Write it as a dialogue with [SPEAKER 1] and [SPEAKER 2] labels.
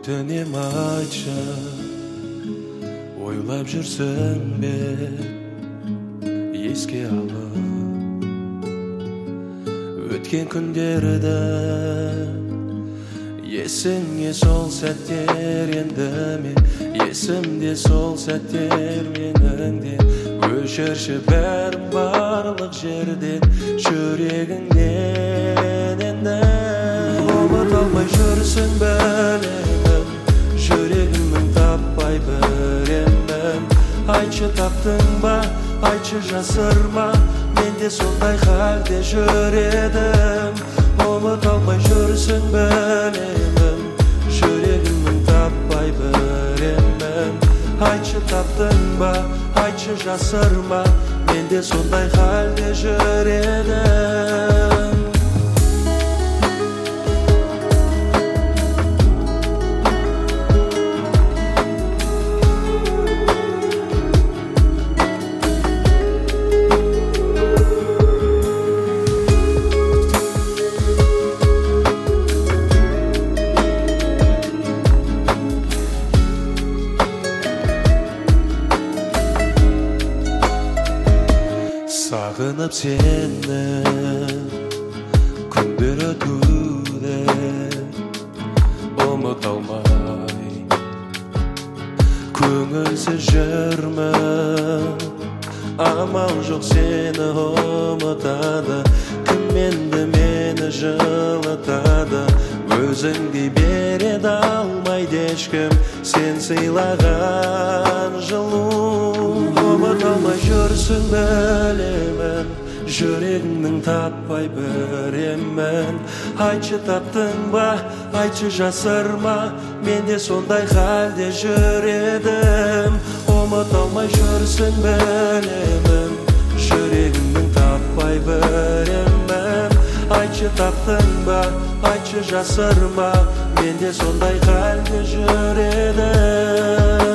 [SPEAKER 1] Өтінем айтшы, ойлап жүрсің бе, еске алып өткен күндерді. Есіңе сол сәттер енді ме, есімде сол сәттер менің де. Өшірші бәрін барлық жерден, жүрегіңнен енді. Ұмыта алмай жүрсің білемін, жүрегімнің таппай біремін. Айтшы таптың ба, айтшы жасырма, мен де сондай халде жүр едім. Ұмыта алмай жүрсің білемін, жүрегімнің таппай біремін. Айтшы таптың ба, айтшы жасырма, мен де сондай халде жүр едім. Сағынып сені күндер өтуде, ұмыта алмай көңілсіз жүрмін. Амал жоқ сені ұмытады, кім енді мені жылытады. Өзіңдей береді алмайды ешкім сен сыйлаған жылу. Ұмыта алмай жүрсің білемін, жүрегімнің таппай біремін. Айтшы таптың ба, айтшы жасырма, мен де сондай халде жүр едім. Ұмыта алмай жүрсің білемін, жүрегімнің таппай біремін. Айтшы таптың ба, айтшы жасырма, мен де сондай халде жүр едім.